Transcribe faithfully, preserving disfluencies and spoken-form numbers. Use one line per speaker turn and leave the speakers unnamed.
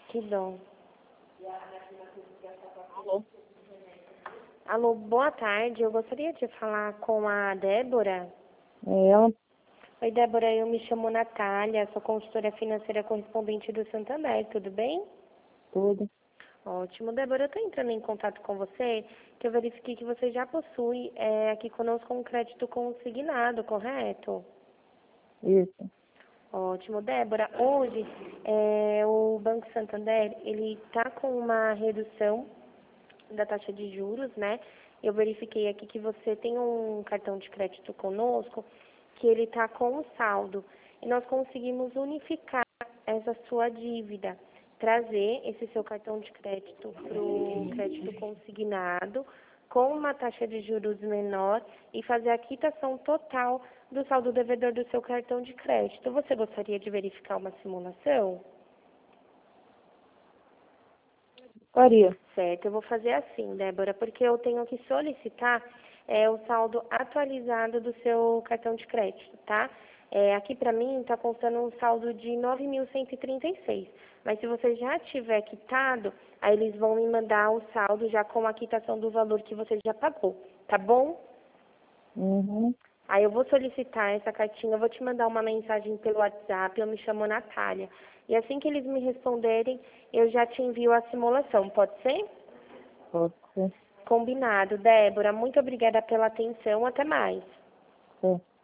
Que dom.
Alô?
Alô, boa tarde. Eu gostaria de falar com a Débora.
É ela?
Oi, Débora. Eu me chamo Natália, sou consultora financeira correspondente do Santander. Tudo bem?
Tudo.
Ótimo. Débora, eu estou entrando em contato com você, que eu verifiquei que você já possui é, aqui conosco um crédito consignado, correto?
Isso.
Ótimo. Débora, hoje é, o Banco Santander, ele está com uma redução da taxa de juros, né? Eu verifiquei aqui que você tem um cartão de crédito conosco, que ele está com um saldo. E nós conseguimos unificar essa sua dívida, trazer esse seu cartão de crédito para o crédito consignado, com uma taxa de juros menor e fazer a quitação total do saldo devedor do seu cartão de crédito. Você gostaria de verificar uma simulação?
Faria.
Certo, eu vou fazer assim, Débora, porque eu tenho que solicitar é, o saldo atualizado do seu cartão de crédito, tá? É, aqui para mim está constando um saldo de nove mil cento e trinta e seis, mas se você já tiver quitado, aí eles vão me mandar o saldo já com a quitação do valor que você já pagou, tá bom?
Uhum.
Aí eu vou solicitar essa cartinha, eu vou te mandar uma mensagem pelo WhatsApp, eu me chamo Natália. E assim que eles me responderem, eu já te envio a simulação, pode ser?
Pode ser.
Combinado. Débora, muito obrigada pela atenção, até mais.
É.